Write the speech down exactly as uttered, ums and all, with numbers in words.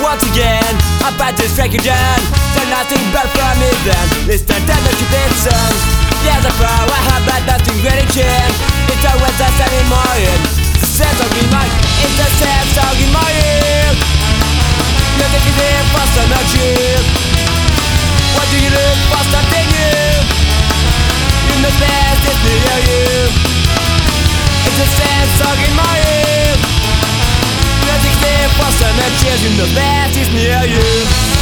once again, I'm about to strike again. There's nothing better for me than listen to the stupid song. Yes, I throw I have but nothing really can. It's always the same in my head. It's the sense of my mind. It's the same song in my head. You're taking it for some action. What do you look for something new? You know best it's near you. It's the same song in my head. You're taking it for some action. You know best it's near you.